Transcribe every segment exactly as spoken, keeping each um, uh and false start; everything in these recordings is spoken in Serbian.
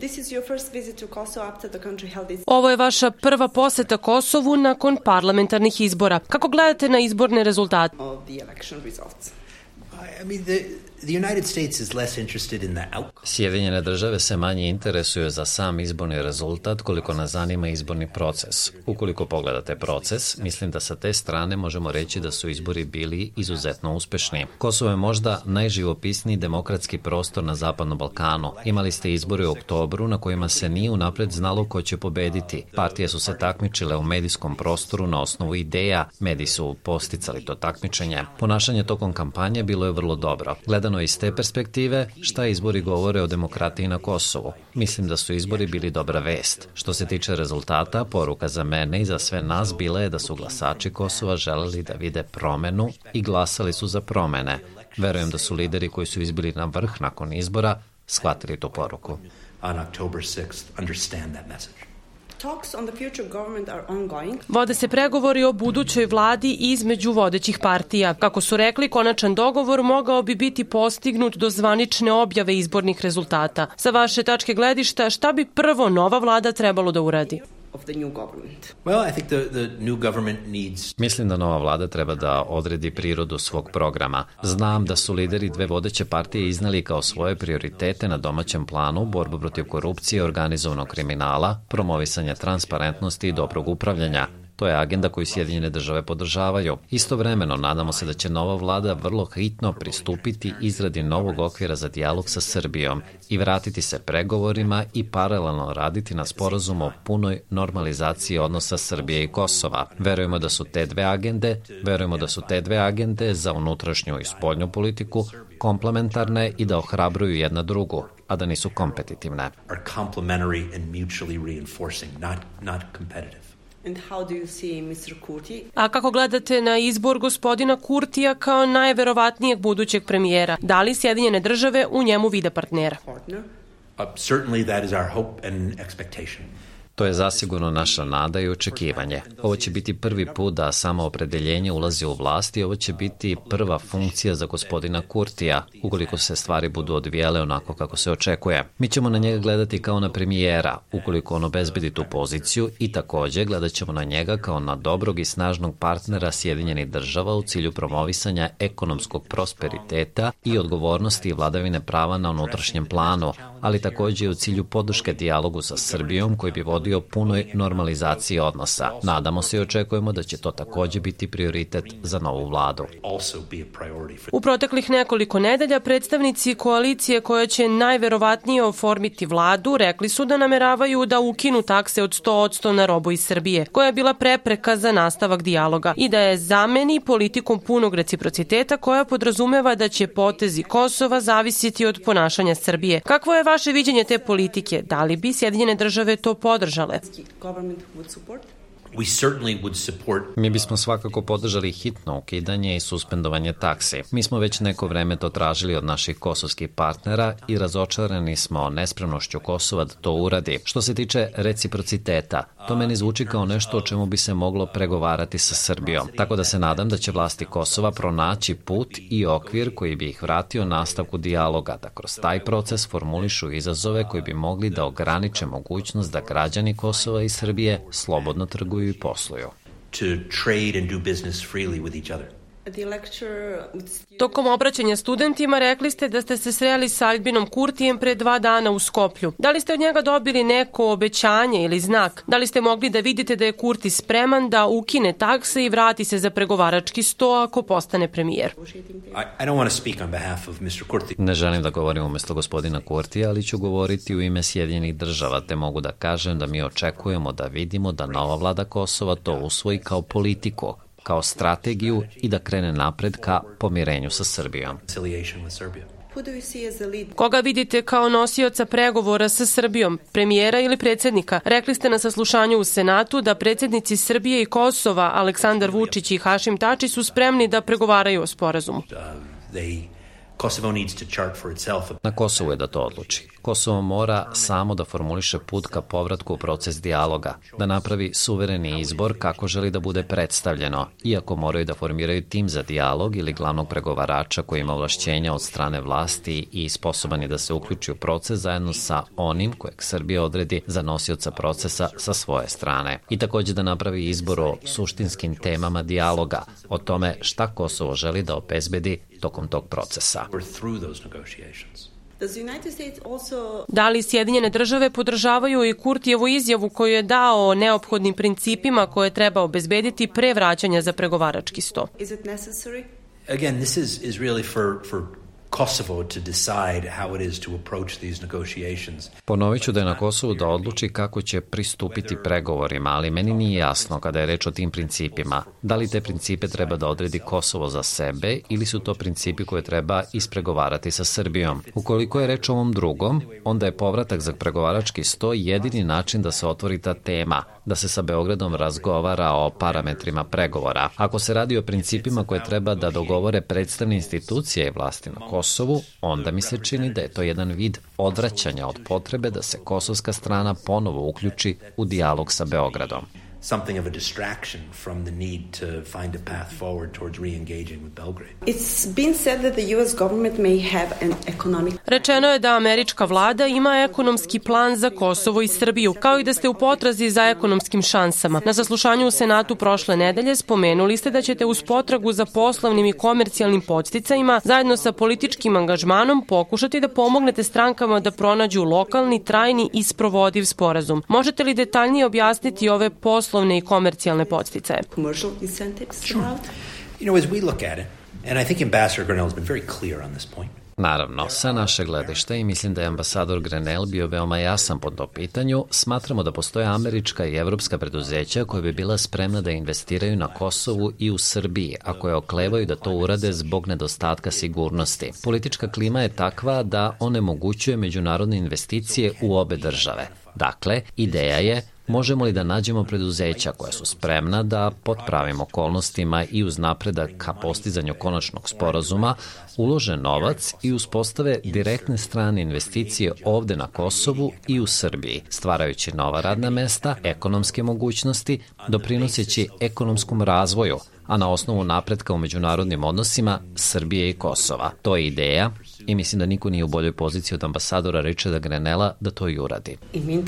Ovo je vaša prva poseta Kosovu nakon parlamentarnih izbora. Kako gledate na izborne rezultate? Sjedinjene države se manje interesuju za sam izborni rezultat koliko nas zanima izborni proces. Ukoliko pogledate proces, mislim da sa te strane možemo reći da su izbori bili izuzetno uspešni. Kosovo je možda najživopisniji demokratski prostor na Zapadnom Balkanu. Imali ste izbore u oktobru na kojima se nije unapred znalo ko će pobediti. Partije su se takmičile u medijskom prostoru na osnovu ideja, mediji su posticali to takmičenje. Ponašanje tokom kampanje bilo je vrlo dobro. Gledano iz te perspektive, šta izbori govore o demokratiji na Kosovu? Mislim da su izbori bili dobra vest. Što se tiče rezultata, poruka za mene i za sve nas bila je da su glasači Kosova želeli da vide promenu i glasali su za promene. Verujem da su lideri koji su izbili na vrh nakon izbora shvatili tu poruku. Vode se pregovori o budućoj vladi između vodećih partija. Kako su rekli, konačan dogovor mogao bi biti postignut do zvanične objave izbornih rezultata. Sa vaše tačke gledišta, šta bi prvo nova vlada trebalo da uradi? Mislim da nova vlada treba da odredi prirodu svog programa. Znam da su lideri dve vodeće partije iznali kao svoje prioritete na domaćem planu borbu protiv korupcije, organizovanog kriminala, promovisanje transparentnosti i dobrog upravljanja. To je agenda koju Sjedinjene države podržavaju. Istovremeno, nadamo se da će nova vlada vrlo hitno pristupiti izradi novog okvira za dijalog sa Srbijom i vratiti se pregovorima i paralelno raditi na sporazumu o punoj normalizaciji odnosa Srbije i Kosova. Verujemo da su te dve agende, verujemo da su te dve agende za unutrašnju i spoljnu politiku komplementarne i da ohrabruju jedna drugu, a da nisu kompetitivne. A kako gledate na izbor gospodina Kurtija kao najverovatnijeg budućeg premijera? Da li Sjedinjene države u njemu vide partnera? To je zasigurno naša nada i očekivanje. Ovo će biti prvi put da samoopredeljenje ulazi u vlast i ovo će biti prva funkcija za gospodina Kurtija, ukoliko se stvari budu odvijale onako kako se očekuje. Mi ćemo na njega gledati kao na premijera, ukoliko on obezbedi tu poziciju, i takođe gledat ćemo na njega kao na dobrog i snažnog partnera Sjedinjenih država u cilju promovisanja ekonomskog prosperiteta i odgovornosti i vladavine prava na unutrašnjem planu, ali takođe i u cilju podrške dijalogu sa Srbijom koji bi vodio o punoj normalizaciji odnosa. Nadamo se i očekujemo da će to takođe biti prioritet za novu vladu. U proteklih nekoliko nedelja predstavnici koalicije koja će najverovatnije oformiti vladu rekli su da nameravaju da ukinu takse od sto posto na robu iz Srbije, koja je bila prepreka za nastavak dijaloga, i da je zameni politikom punog reciprociteta koja podrazumeva da će potezi Kosova zavisiti od ponašanja Srbije. Kakvo je vaše viđenje te politike? Da li bi Sjedinjene države to podržale? Mi bismo svakako podržali hitno ukidanje i suspendovanje taksi. Mi smo već neko vreme to tražili od naših kosovskih partnera i razočarani smo nespremnošću Kosova da to uradi. Što se tiče reciprociteta, to meni zvuči kao nešto o čemu bi se moglo pregovarati sa Srbijom. Tako da se nadam da će vlasti Kosova pronaći put i okvir koji bi ih vratio nastavku dijaloga, da kroz taj proces formulišu izazove koji bi mogli da ograniče mogućnost da građani Kosova i Srbije slobodno trguju i posluju. Tokom obraćanja studentima rekli ste da ste se sreli sa Aljbinom Kurtijem pre dva dana u Skoplju. Da li ste od njega dobili neko obećanje ili znak? Da li ste mogli da vidite da je Kurti spreman da ukine takse i vrati se za pregovarački sto ako postane premijer? Ne želim da govorim umesto gospodina Kurtija, ali ću govoriti u ime Sjedinjenih država, te mogu da kažem da mi očekujemo da vidimo da nova vlada Kosova to usvoji kao politiku, kao strategiju i da krene napred ka pomirenju sa Srbijom. Koga vidite kao nosioca pregovora sa Srbijom, premijera ili predsjednika? Rekli ste na saslušanju u Senatu da predsjednici Srbije i Kosova, Aleksandar Vučić i Hašim Tači, su spremni da pregovaraju o sporazumu. Na Kosovu je da to odluči. Kosovo mora samo da formuliše put ka povratku u proces dijaloga, da napravi suvereni izbor kako želi da bude predstavljeno, iako moraju da formiraju tim za dijalog ili glavnog pregovarača koji ima ovlašćenja od strane vlasti i sposoban je da se uključi u proces zajedno sa onim kojeg Srbija odredi za nosioca procesa sa svoje strane. I također da napravi izbor o suštinskim temama dijaloga, o tome šta Kosovo želi da obezbedi tokom tog procesa. Da li Sjedinjene države podržavaju i Kurtijevu izjavu koju je dao o neophodnim principima koje treba obezbediti pre vraćanja za pregovarački sto? Again, this is is really for for Kosovo to decide how it is to approach these negotiations. Ponovit ću da je na Kosovu da odluči kako će pristupiti pregovorima, ali meni nije jasno kada je reč o tim principima. Da li te principe treba da odredi Kosovo za sebe ili su to principi koje treba ispregovarati sa Srbijom? Ukoliko je reč o ovom drugom, onda je povratak za pregovarački sto jedini način da se otvori ta tema, da se sa Beogradom razgovara o parametrima pregovora. Ako se radi o principima koje treba da dogovore predstavne institucije i vlasti na Kosovu, onda mi se čini da je to jedan vid odvraćanja od potrebe da se kosovska strana ponovo uključi u dijalog sa Beogradom. Something of a distraction from the need to find a path forward towards re-engaging with Belgrade. It's been said that the U S government may have an economic... Rečeno je da američka vlada ima ekonomski plan za Kosovo i Srbiju, kao i da ste u potrazi za ekonomskim šansama. Na saslušanju u Senatu prošle nedelje spomenuli ste da ćete uz potragu za poslovnim i komercijalnim podsticajima zajedno sa političkim angažmanom pokušati da pomognete strankama da pronađu lokalni, trajni i sprovodiv sporazum. Možete li detaljnije objasniti ove poslovne i komercijalne podsticaje? Commercial incentives? Sure. You know, as we look at it, and I think Ambassador Grenell has been very clear on this point. Naravno, sa naše gledišta i mislim da je ambasador Grenell bio veoma jasan po tom pitanju, smatramo da postoje američka i evropska preduzeća koje bi bila spremna da investiraju na Kosovu i u Srbiji, a koje oklevaju da to urade zbog nedostatka sigurnosti. Politička klima je takva da onemogućuje međunarodne investicije u obe države. Dakle, ideja je možemo li da nađemo preduzeća koja su spremna da pod pravim okolnostima i uz napredak ka postizanju konačnog sporazuma ulože novac i uspostave direktne strane investicije ovde na Kosovu i u Srbiji, stvarajući nova radna mesta, ekonomske mogućnosti, doprinoseći ekonomskom razvoju, a na osnovu napretka u međunarodnim odnosima Srbije i Kosova. To je ideja i mislim da niko nije u boljoj poziciji od ambasadora Richarda Grenella da to i uradi.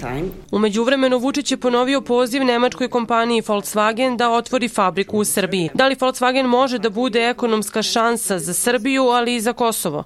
U međuvremenu Vučić je ponovio poziv nemačkoj kompaniji Volkswagen da otvori fabriku u Srbiji. Da li Volkswagen može da bude ekonomska šansa za Srbiju, ali i za Kosovo?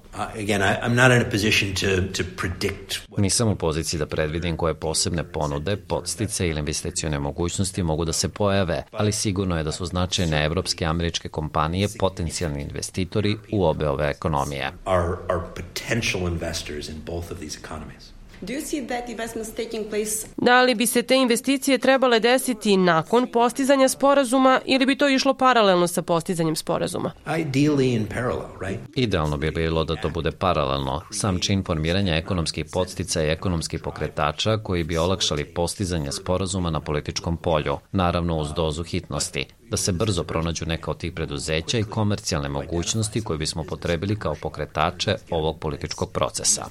Nisam u poziciji da predvidim koje posebne ponude, podstice ili investicione mogućnosti mogu da se pojave, ali sigurno je da su značajne evropske i američke kompanije potencijalni investitori u obe ove ekonomije. Are, are potential investors in both of these economies. Do you see that investments taking place? Da li bi se te investicije trebale desiti nakon postizanja sporazuma ili bi to išlo paralelno sa postizanjem sporazuma? Ideally in parallel, right? Idealno bi bilo da to bude paralelno. Sam čin formiranja ekonomskih podstica i ekonomskih pokretača koji bi olakšali postizanje sporazuma na političkom polju, naravno uz dozu hitnosti, da se brzo pronađu neka od tih preduzeća i komercijalne mogućnosti koje bismo potrebili kao pokretače ovog političkog procesa.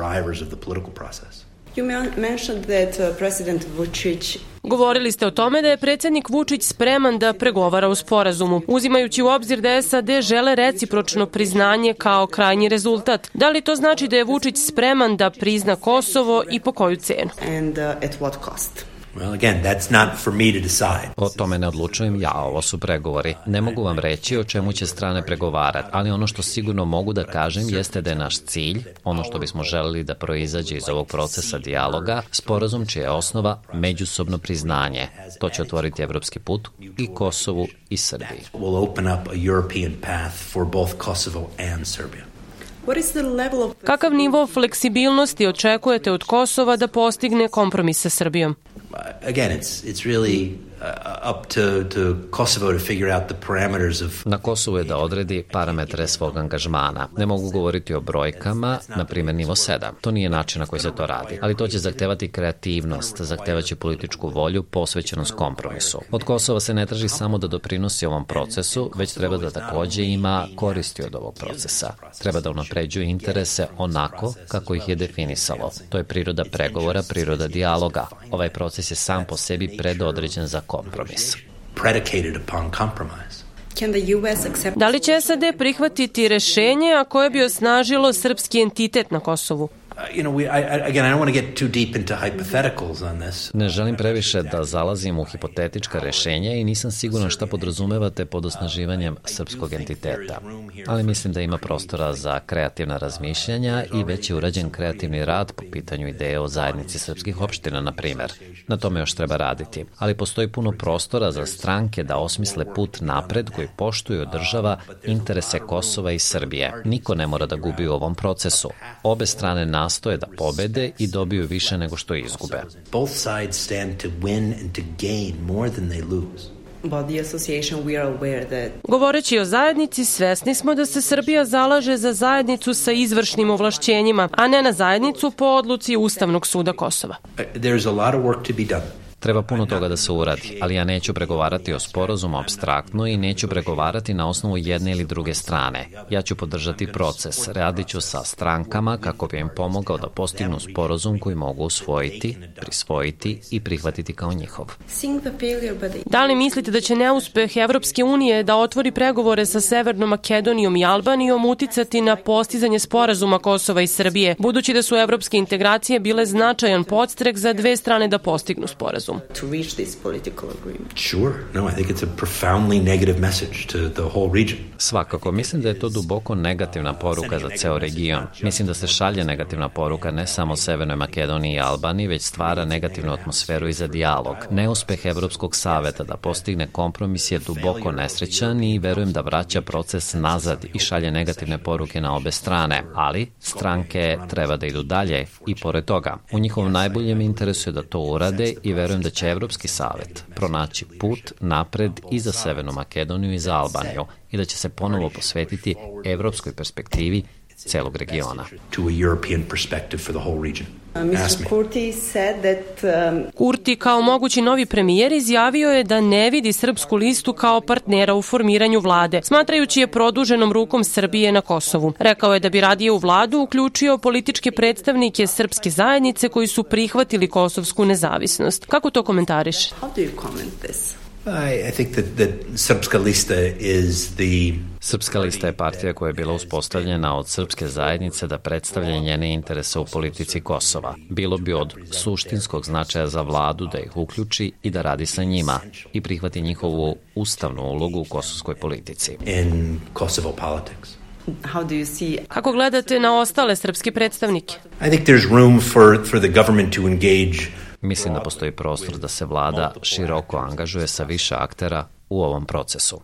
You mentioned that uh, President Vučić... Govorili ste o tome da je predsjednik Vučić spreman da pregovara u sporazumu, uzimajući u obzir da S A D žele recipročno priznanje kao krajnji rezultat. Da li to znači da je Vučić spreman da prizna Kosovo i po koju cenu? And uh, at what cost? Well, again, that's not for me to decide. O tome ne odlučujem ja, ovo su pregovori. Ne mogu vam reći o čemu će strane pregovarati, ali ono što sigurno mogu da kažem jeste da je naš cilj, ono što bismo želeli da proizađe iz ovog procesa dijaloga, sporazum čija je osnova međusobno priznanje. To će otvoriti evropski put i Kosovu i Srbiji. Will open up a European path for both Kosovo and Serbia. Kakav nivo fleksibilnosti očekujete od Kosova da postigne kompromis sa Srbijom? Again, it's it's really up to, to Kosovo to figure out the parameters of... Na Kosovu je da odredi parametre svog angažmana. Ne mogu govoriti o brojkama, na primjer nivo sedam. To nije način na koji se to radi, ali to će zahtevati kreativnost, zahtevaće političku volju, posvećenost kompromisu. Od Kosova se ne traži samo da doprinosi ovom procesu, već treba da takođe ima koristi od ovog procesa. Treba da unapređuje interese onako kako ih je definisalo. To je priroda pregovora, priroda dijaloga. Ovaj proces je sam po sebi predodređen za kompromis. Da li će S A D prihvatiti rešenje, a koje bi osnažilo srpski entitet na Kosovu? Ne želim previše da zalazim u hipotetička rešenja i nisam siguran šta podrazumevate pod osnaživanjem srpskog entiteta. Ali mislim da ima prostora za kreativna razmišljanja i već je urađen kreativni rad po pitanju ideje o zajednici srpskih opština, na primer. Na tome još treba raditi. Ali postoji puno prostora za stranke da osmisle put napred koji poštuju od država interese Kosova i Srbije. Niko ne mora da gubi u ovom procesu. Obe strane nastoje da pobede i dobiju više nego što izgube. Both sides stand to win and to gain more than they lose. Govoreći o zajednici, svesni smo da se Srbija zalaže za zajednicu sa izvršnim ovlašćenjima, a ne na zajednicu po odluci Ustavnog suda Kosova. There's a lot of work to be done. Treba puno toga da se uradi, ali ja neću pregovarati o sporazumu apstraktno i neću pregovarati na osnovu jedne ili druge strane. Ja ću podržati proces, radit ću sa strankama kako bi im pomogao da postignu sporazum koji mogu usvojiti, prisvojiti i prihvatiti kao njihov. Da li mislite da će neuspeh Evropske unije da otvori pregovore sa Severnom Makedonijom i Albanijom uticati na postizanje sporazuma Kosova i Srbije, budući da su evropske integracije bile značajan podstrek za dve strane da postignu sporazum? To reach this political agreement. Sure. No, I think it's a profoundly negative message to the whole region. Svakako, mislim da je to duboko negativna poruka za ceo region. Mislim da se šalje negativna poruka ne samo Severnoj Makedoniji i Albaniji, već stvara negativnu atmosferu i za dijalog. Neuspeh Evropskog saveta da postigne kompromis je duboko nesrećan i verujem da vraća proces nazad i šalje negativne poruke na obe strane. Ali, stranke treba da idu dalje i pored toga. U njihovom najboljem interesu je da to urade i verujem da će Evropski savet pronaći put napred i za Severnu Makedoniju i za Albaniju i da će se ponovo posvetiti evropskoj perspektivi celog regiona. Kurti kao mogući novi premijer izjavio je da ne vidi srpsku listu kao partnera u formiranju vlade, smatrajući je produženom rukom Srbije na Kosovu. Rekao je da bi radije u vladu uključio političke predstavnike srpske zajednice koji su prihvatili kosovsku nezavisnost. Kako to komentariš? How do you comment this? I, I think that, that Srpska lista is the... Srpska lista je partija koja je bila uspostavljena od srpske zajednice da predstavlja njene interese u politici Kosova. Bilo bi od suštinskog značaja za vladu da ih uključi i da radi sa njima i prihvati njihovu ustavnu ulogu u kosovskoj politici. In Kosovo politics. How do you see... Kako gledate na ostale srpske predstavnike? I think there's room for, for the government to engage. Mislim da postoji prostor da se vlada široko angažuje sa više aktera u ovom procesu.